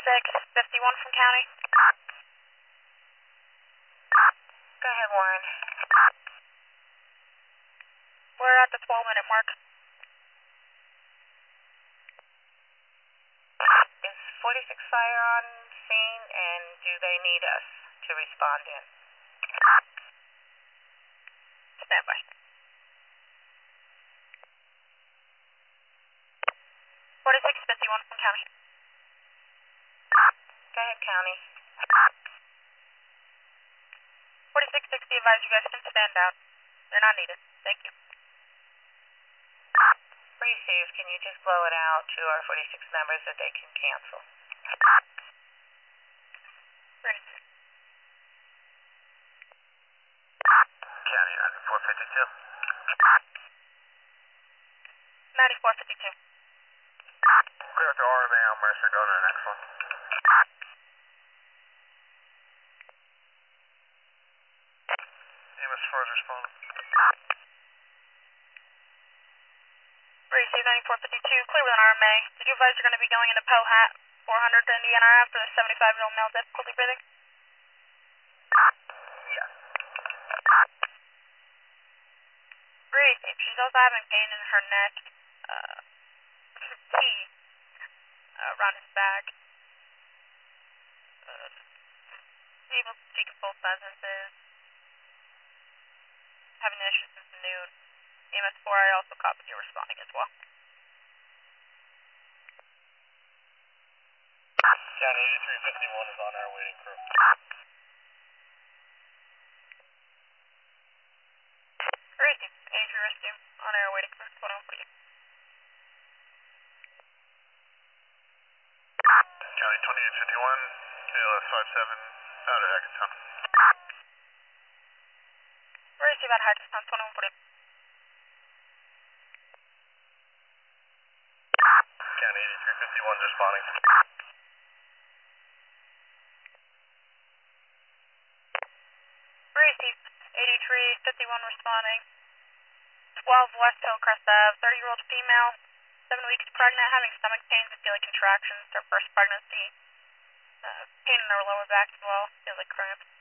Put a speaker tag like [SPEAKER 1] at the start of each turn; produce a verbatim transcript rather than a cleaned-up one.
[SPEAKER 1] forty-six fifty-one from county.
[SPEAKER 2] Go ahead, Warren.
[SPEAKER 1] We're at the twelve minute mark.
[SPEAKER 2] Is forty-six Fire on scene, and do they need us to respond in?
[SPEAKER 1] Stand by. forty-six fifty-one from county.
[SPEAKER 2] Go ahead, County.
[SPEAKER 1] forty-six sixty, advise you guys can stand out. They're not needed. Thank you.
[SPEAKER 2] Receive, can you just blow it out to our forty-six members that they can cancel?
[SPEAKER 1] Receive.
[SPEAKER 2] County ninety-four fifty-two.
[SPEAKER 1] ninety-four fifty-two.
[SPEAKER 2] Clear to R M A on Mercer, go to the next one. Amos first respond.
[SPEAKER 1] Receive ninety-four fifty-two, clear with an R M A. Did you advise you're going to be going into Pohat four hundred to Indiana after the seventy-five mil male difficulty breathing?
[SPEAKER 2] Yeah.
[SPEAKER 1] Receive, she's also having pain in her neck, uh, fatigue, uh, around his back. Uh, able to speak in full sentences. Having issues since noon. E M S four, I also copied you responding as well.
[SPEAKER 2] County eighty-three fifty-one is on our waiting crew.
[SPEAKER 1] Receive, eighty-three rescue on our waiting crew, twenty one for you.
[SPEAKER 2] County twenty-eight fifty-one, K L S five seven, out of Hackettstown.
[SPEAKER 1] Receive out of Hackettstown, twenty one for you.
[SPEAKER 2] County eighty-three fifty-one is responding.
[SPEAKER 1] Receive, eighty-three fifty-one responding. twelve West Hillcrest Ave, thirty year old female, seven weeks pregnant, having stomach pains and daily contractions, her first pregnancy. Uh, pain in her lower back as well, feels like cramps.